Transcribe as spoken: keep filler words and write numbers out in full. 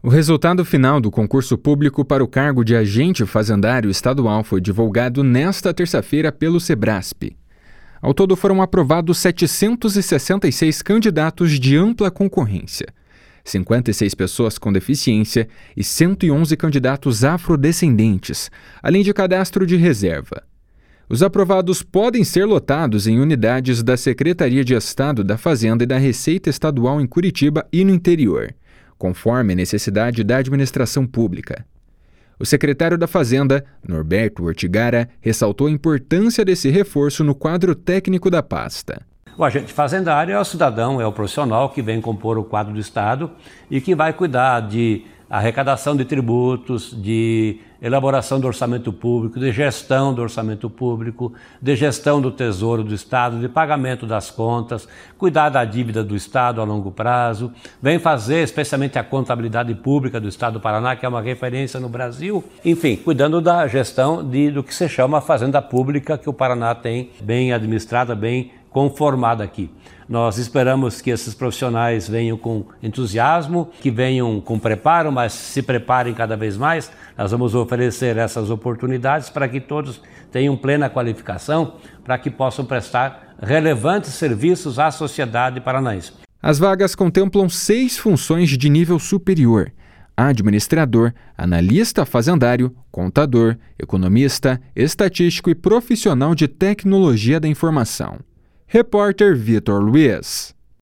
O resultado final do concurso público para o cargo de agente fazendário estadual foi divulgado nesta terça-feira pelo Sebrasp. Ao todo foram aprovados setecentos e sessenta e seis candidatos de ampla concorrência, cinquenta e seis pessoas com deficiência e cento e onze candidatos afrodescendentes, além de cadastro de reserva. Os aprovados podem ser lotados em unidades da Secretaria de Estado da Fazenda e da Receita Estadual em Curitiba e no interior, conforme a necessidade da administração pública. O secretário da Fazenda, Norberto Ortigara, ressaltou a importância desse reforço no quadro técnico da pasta. O agente fazendário é o cidadão, é o profissional que vem compor o quadro do Estado e que vai cuidar de arrecadação de tributos, de elaboração do orçamento público, de gestão do orçamento público, de gestão do tesouro do Estado, de pagamento das contas, cuidar da dívida do Estado a longo prazo, vem fazer especialmente a contabilidade pública do Estado do Paraná, que é uma referência no Brasil, enfim, cuidando da gestão de, do que se chama a fazenda pública que o Paraná tem bem administrada, bem conformada aqui. Nós esperamos que esses profissionais venham com entusiasmo, que venham com preparo, mas se preparem cada vez mais. Nós vamos oferecer essas oportunidades para que todos tenham plena qualificação, para que possam prestar relevantes serviços à sociedade paranaense. As vagas contemplam seis funções de nível superior: administrador, analista fazendário, contador, economista, estatístico e profissional de tecnologia da informação. Repórter Vitor Luiz.